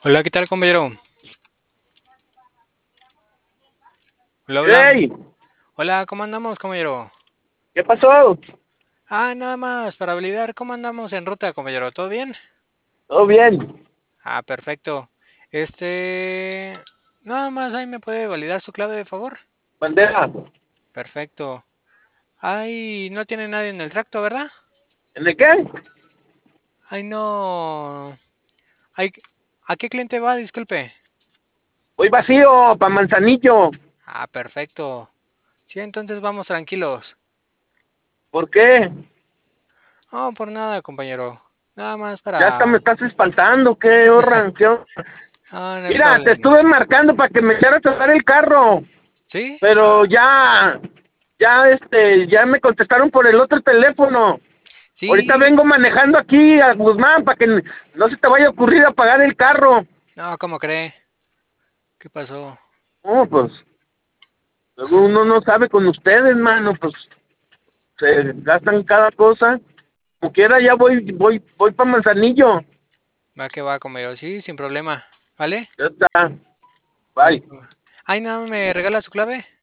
Hola, ¿qué tal, compañero? Hola, hola. ¡Ey! Hola, ¿cómo andamos, compañero? ¿Qué pasó? Nada más, para validar, ¿cómo andamos en ruta, compañero? ¿Todo bien? ¿Todo bien? Perfecto. Nada más ahí me puede validar su clave, de favor. Bandera. Perfecto. Ay, no tiene nadie en el tracto, ¿verdad? ¿En el qué? Ay, no. Ay, ¿a qué cliente va? Disculpe. Voy vacío, pa' Manzanillo. Perfecto. Sí, entonces vamos tranquilos. ¿Por qué? No, por nada, compañero. Nada más Ya hasta me para... estás espantando, ¿qué horran? No, no hay Mira, te problema. estuve marcando para que me echaras a dar el carro, ¿Sí? pero ya me contestaron por el otro teléfono. Ahorita Sí. vengo manejando aquí a Guzmán para que no se te vaya a ocurrir apagar el carro. No, ¿cómo cree? ¿Qué pasó? No, pues, luego uno no sabe con ustedes, mano, pues se gastan cada cosa. Como quiera, ya voy para Manzanillo. Va que va, compañero. Sí, sin problema. ¿Vale? Ya está. Va Bye. que va. Ay, no, ¿me regala su clave?